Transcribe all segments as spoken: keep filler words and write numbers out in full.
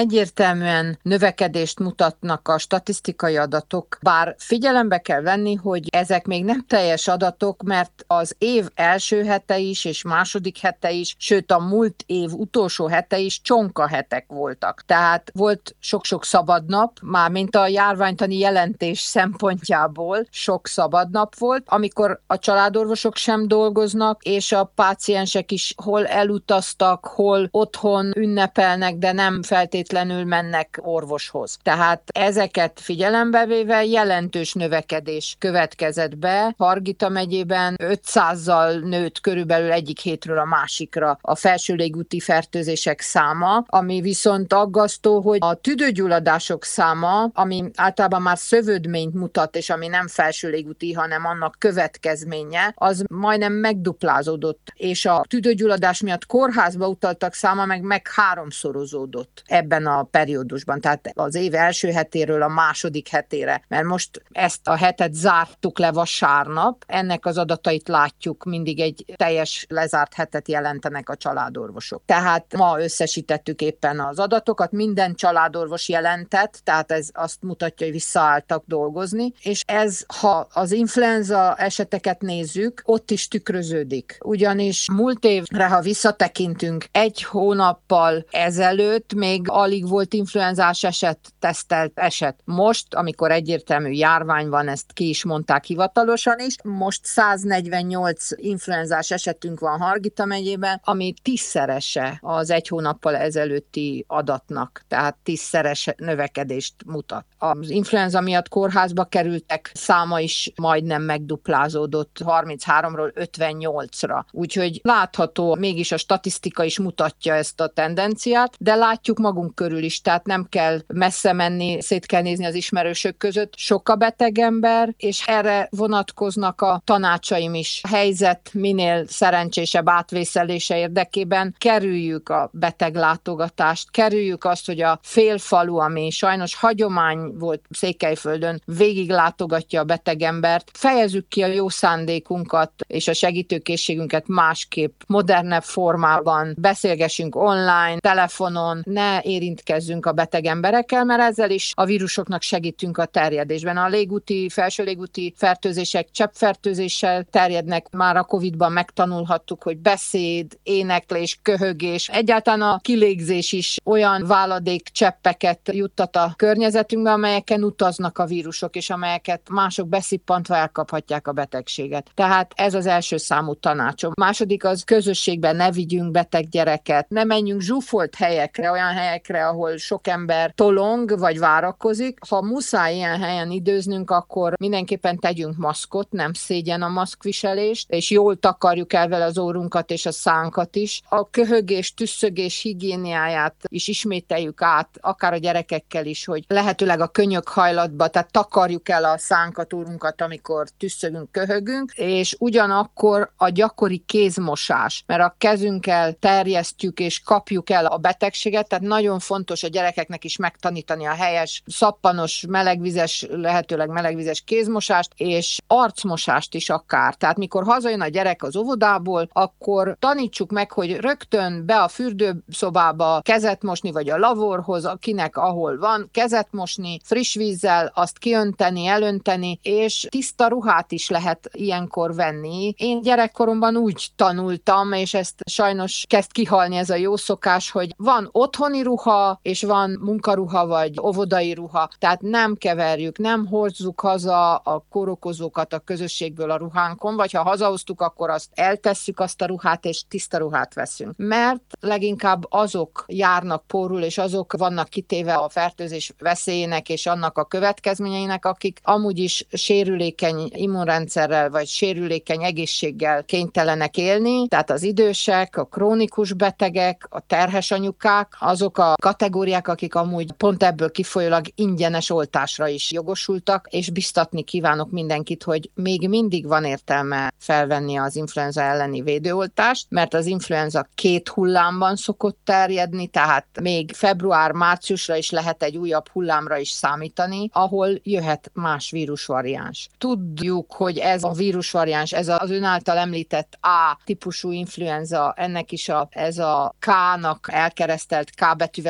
egyértelműen növekedést mutatnak a statisztikai adatok, bár figyelembe kell venni, hogy ezek még nem teljes adatok, mert az év első hete is, és második hete is, sőt a múlt év utolsó hete is csonka hetek voltak. Tehát volt sok-sok szabadnap, mármint a járványtani jelentés szempontjából sok szabadnap volt, amikor a családorvosok sem dolgoznak, és a páciensek is hol elutaztak, hol otthon ünnepelnek, de nem feltétlenül mennek orvoshoz. Tehát ezeket figyelembe véve jelentős növekedés következett be. Hargita megyében ötszázzal nőtt körülbelül egyik hétről a másikra a felső légúti fertőzések száma, ami viszont aggasztó, hogy a tüdőgyulladások száma, ami általában már szövődményt mutat, és ami nem felső légúti, hanem annak következménye, az majdnem megduplázódott, és a tüdőgyulladás miatt kórházba utaltak száma meg meg háromszorozódott ebben a periódusban, tehát az év első hetéről a második hetére, mert most ezt a hetet zártuk le vasárnap, ennek az adatait látjuk, mindig egy teljes lezárt hetet jelentenek a családorvosok. Tehát ma összesítettük éppen az adatokat, minden családorvos jelentett, tehát ez azt mutatja, hogy visszaálltak dolgozni, és ez, ha az influenza eseteket nézzük, ott is tükröződik. Ugyanis múlt évre, ha visszatekintünk, egy hónappal ezelőtt még alig volt influenzás eset, tesztelt eset. Most, amikor egyértelmű járvány van, ezt ki is mondták hivatalosan is, most száznegyvennyolc influenzás esetünk van Hargita megyében, ami tízszerese az egy hónappal ezelőtti adatnak, tehát tízszeres növekedést mutat. Az influenza miatt kórházba kerültek száma is majdnem megduplázódott harmincháromról ötvennyolcra. Úgyhogy látható, mégis a statisztika is mutatja ezt a tendenciát, de látjuk magunk körül is, tehát nem kell messze menni, szét kell nézni az ismerősök között. Sok a beteg ember, és erre vonatkoznak a tanácsaim is. A helyzet minél szerencsésebb átvészelése érdekében kerüljük a beteglátogatást, kerüljük azt, hogy a félfalu, ami sajnos hagyomány volt Székelyföldön, végig látogatja a betegembert, fejezzük ki a jó szándékunkat és a segítőkészségünket másképp, modernebb formában, beszélgessünk online, telefonon, ne érintkezzünk a beteg emberekkel, mert ezzel is a vírusoknak segítünk a terjedésben. A légúti, felső légúti fertőzések cseppfertőzéssel terjednek, már a Covidban megtanulhattuk, hogy beszéd, éneklés, köhögés, egyáltalán a kilégzés is olyan váladék cseppeket juttat a környezetünkbe, amelyeken utaznak a vírusok, és amelyeket mások beszippantva elkaphatják a betegséget. Tehát ez az első számú tanácsom. Második az, közösségben ne vigyünk beteg gyereket, ne menjünk zsúfolt helyekre, olyan helyekre, ahol sok ember tolong vagy várakozik. Ha muszáj ilyen helyen időznünk, akkor mindenképpen tegyünk maszkot, nem szégyen a maszkviselést, és jól takarjuk el vele az órunkat és a szánkat is. A köhögés, tüsszögés higiéniáját is ismételjük át, akár a gyerekekkel is, hogy lehetőleg a könyök hajlatba, tehát takarjuk el a szánkat, órunkat, amikor tüsszögünk, köhögünk, és ugyanakkor a gyakori kézmosás, mert a kezünkkel terjesztjük és kapjuk el a betegséget, tehát nagyon fontos a gyerekeknek is megtanítani a helyes, szappanos, melegvizes, lehetőleg melegvizes kézmosást, és arcmosást is akár. Tehát mikor hazajön a gyerek az óvodából, akkor tanítsuk meg, hogy rögtön be a fürdőszobába kezet mosni, vagy a lavorhoz, akinek ahol van, kezet mosni, friss vízzel, azt kiönteni, elönteni, és tiszta ruhát is lehet ilyenkor venni. Én gyerekkoromban úgy tanultam, és ezt sajnos kezd kihalni ez a jó szokás, hogy van otthoni ruha, és van munkaruha, vagy óvodai ruha. Tehát nem keverjük, nem hozzuk haza a kórokozókat a közösségből a ruhánkon, vagy ha hazahoztuk, akkor azt eltesszük azt a ruhát, és tiszta ruhát veszünk. Mert leginkább azok járnak pórul, és azok vannak kitéve a fertőzés veszélyének és annak a következményeinek, akik amúgy is sérülékeny immunrendszerrel, vagy sérülékeny egészséggel kénytelenek élni, tehát az idősek, a krónikus betegek, a terhes anyukák, azok a kategóriák, akik amúgy pont ebből kifolyólag ingyenes oltásra is jogosultak, és biztatni kívánok mindenkit, hogy még mindig van értelme felvenni az influenza elleni védőoltást, mert az influenza két hullámban szokott terjedni, tehát még február-márciusra is lehet egy újabb hullámra is számítani, ahol jöhet más vírusvariáns. Tudjuk, hogy ez a vírusvariáns, ez az ön által említett A típusú influenza, ennek is a, ez a K-nak elkeresztelt K betűvel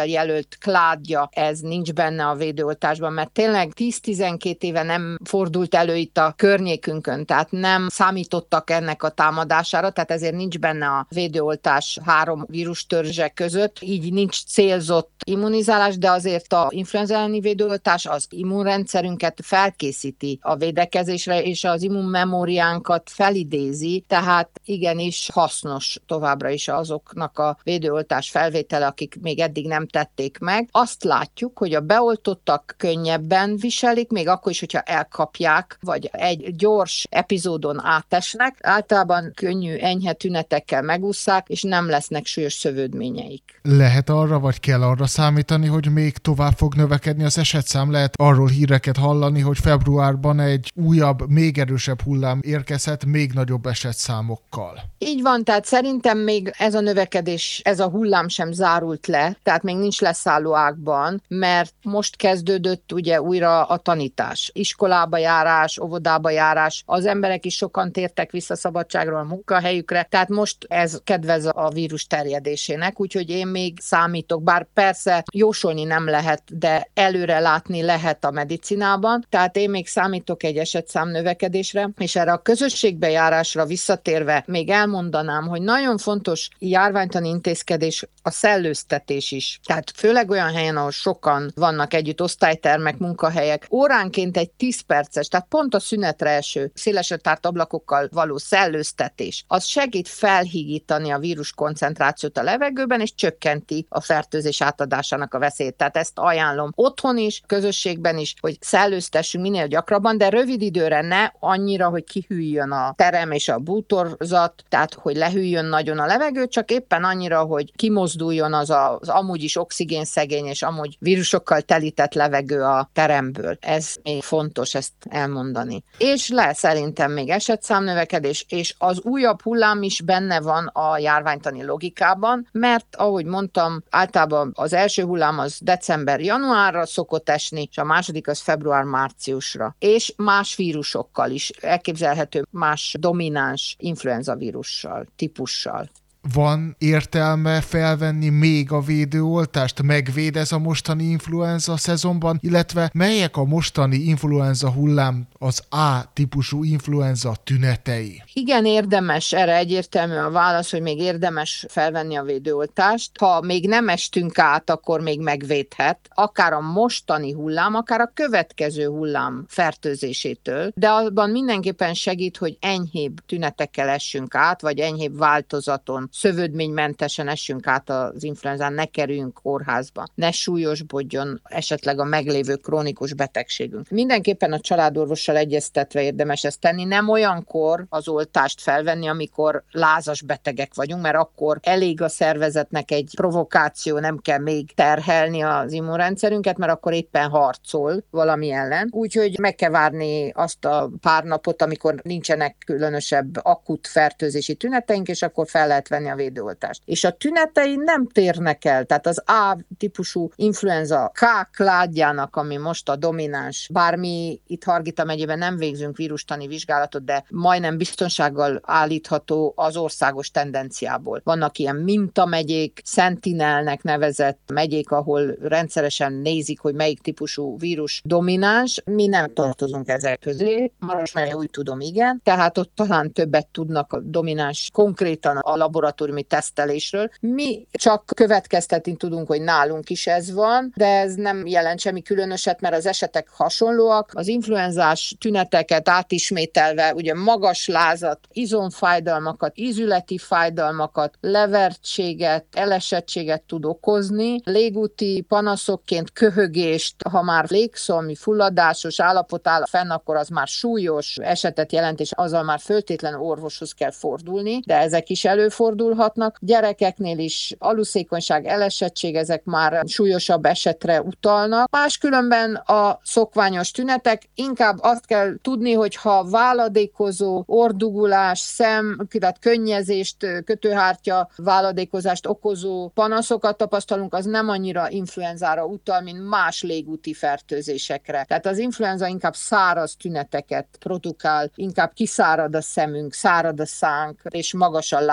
ezzel jelölt kládja, ez nincs benne a védőoltásban, mert tényleg tíz-tizenkét éve nem fordult elő itt a környékünkön, tehát nem számítottak ennek a támadására, tehát ezért nincs benne a védőoltás három vírustörzse között, így nincs célzott immunizálás, de azért a influenza elleni védőoltás az immunrendszerünket felkészíti a védekezésre, és az immunmemóriánkat felidézi, tehát igenis hasznos továbbra is azoknak a védőoltás felvétele, akik még eddig nem tették meg. Azt látjuk, hogy a beoltottak könnyebben viselik, még akkor is, hogyha elkapják, vagy egy gyors epizódon átesnek, általában könnyű, enyhe tünetekkel megússzák, és nem lesznek súlyos szövődményeik. Lehet arra, vagy kell arra számítani, hogy még tovább fog növekedni az esetszám? Lehet arról híreket hallani, hogy februárban egy újabb, még erősebb hullám érkezhet még nagyobb esetszámokkal. Így van, tehát szerintem még ez a növekedés, ez a hullám sem zárult le, tehát még nincs leszálló ágban, mert most kezdődött ugye újra a tanítás. Iskolába járás, óvodába járás, az emberek is sokan tértek vissza szabadságról a munkahelyükre, tehát most ez kedvez a vírus terjedésének, úgyhogy én még számítok, bár persze jósolni nem lehet, de előre látni lehet a medicinában, tehát én még számítok egy esetszám növekedésre, és erre a közösségbe járásra visszatérve még elmondanám, hogy nagyon fontos járványtani intézkedés a szellőztetés is. Tehát főleg olyan helyen, ahol sokan vannak együtt, osztálytermek, munkahelyek, óránként egy tíz perces, tehát pont a szünetre eső, szélesre tárt ablakokkal való szellőztetés, az segít felhigítani a vírus koncentrációt a levegőben, és csökkenti a fertőzés átadásának a veszélyét. Tehát ezt ajánlom otthon is, közösségben is, hogy szellőztessünk minél gyakrabban, de rövid időre ne annyira, hogy kihűljön a terem és a bútorzat, tehát hogy lehűljön nagyon a levegő, csak éppen annyira, hogy kimozduljon az a, az amúgy is oxigénszegény és amúgy vírusokkal telített levegő a teremből. Ez még fontos ezt elmondani. És lesz szerintem még esetszámnövekedés, és az újabb hullám is benne van a járványtani logikában, mert ahogy mondtam, általában az első hullám az december-januárra szokott esni, és a második az február-márciusra. És más vírusokkal is elképzelhető, más domináns influenza vírussal, típussal. Van értelme felvenni még a védőoltást? Megvéd ez a mostani influenza szezonban? Illetve melyek a mostani influenza hullám az A-típusú influenza tünetei? Igen, érdemes, erre egyértelmű a válasz, hogy még érdemes felvenni a védőoltást. Ha még nem estünk át, akkor még megvédhet. Akár a mostani hullám, akár a következő hullám fertőzésétől, de abban mindenképpen segít, hogy enyhébb tünetekkel essünk át, vagy enyhébb változaton, szövődménymentesen essünk át az influenzán, ne kerüljünk kórházba, ne súlyosbodjon esetleg a meglévő krónikus betegségünk. Mindenképpen a családorvossal egyeztetve érdemes ezt tenni, nem olyankor az oltást felvenni, amikor lázas betegek vagyunk, mert akkor elég a szervezetnek egy provokáció, nem kell még terhelni az immunrendszerünket, mert akkor éppen harcol valami ellen. Úgyhogy meg kell várni azt a pár napot, amikor nincsenek különösebb akut fertőzési tüneteink, és akkor fel lehet venni a védőoltást. És a tünetei nem térnek el, tehát az A-típusú influenza K kládjának, ami most a domináns, bár mi itt Hargita megyében nem végzünk vírustani vizsgálatot, de majdnem biztonsággal állítható az országos tendenciából. Vannak ilyen mintamegyék, Sentinelnek nevezett megyék, ahol rendszeresen nézik, hogy melyik típusú vírus domináns. Mi nem tartozunk ezek közé, Marosmegye úgy tudom, igen, tehát ott talán többet tudnak a domináns konkrétan a laboratóriumi tesztelésről. Mi csak következtetni tudunk, hogy nálunk is ez van, de ez nem jelent semmi különöset, mert az esetek hasonlóak. Az influenzás tüneteket átismételve, ugye magas lázat, izomfájdalmakat, ízületi fájdalmakat, levertséget, elesettséget tud okozni. Légúti panaszokként köhögést, ha már légszomj, fulladásos állapot áll fenn, akkor az már súlyos esetet jelent, és azzal már föltétlenül orvoshoz kell fordulni, de ezek is előfordulhatnak. Gyerekeknél is aluszékonyság, elesettség, ezek már súlyosabb esetre utalnak. Máskülönben a szokványos tünetek, inkább azt kell tudni, hogy ha váladékozó, ordugulás, szem, tehát könnyezést, kötőhártya váladékozást okozó panaszokat tapasztalunk, az nem annyira influenzára utal, mint más légúti fertőzésekre. Tehát az influenza inkább száraz tüneteket produkál, inkább kiszárad a szemünk, szárad a szánk, és magas a láz.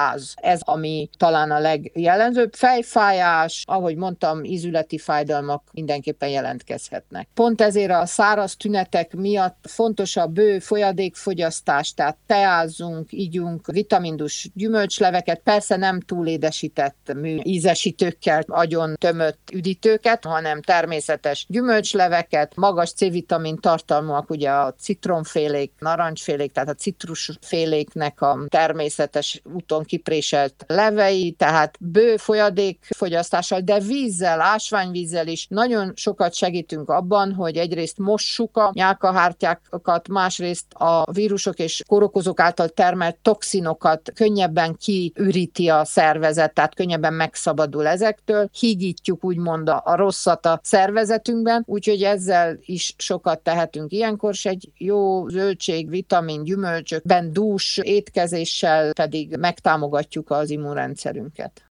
ez ami talán a legjellemzőbb. Fejfájás, ahogy mondtam, ízületi fájdalmak mindenképpen jelentkezhetnek. Pont ezért a száraz tünetek miatt fontos a bő folyadékfogyasztás, tehát teázzunk, ígyunk vitamindus gyümölcsleveket, persze nem túlédesített mű ízesítőkkel, agyon tömött üdítőket, hanem természetes gyümölcsleveket, magas C-vitamin tartalmúak, ugye a citromfélék, narancsfélék, tehát a citrusféléknek a természetes úton kipréselt levei, tehát bő folyadékfogyasztással, de vízzel, ásványvízzel is nagyon sokat segítünk abban, hogy egyrészt mossuk a nyálkahártyákat, másrészt a vírusok és kórokozók által termelt toxinokat könnyebben kiüríti a szervezet, tehát könnyebben megszabadul ezektől, hígítjuk úgymond a, a rosszat a szervezetünkben, úgyhogy ezzel is sokat tehetünk. Ilyenkor is egy jó zöldség, vitamin, gyümölcsökben dús étkezéssel pedig megtámogatjuk az immunrendszerünket.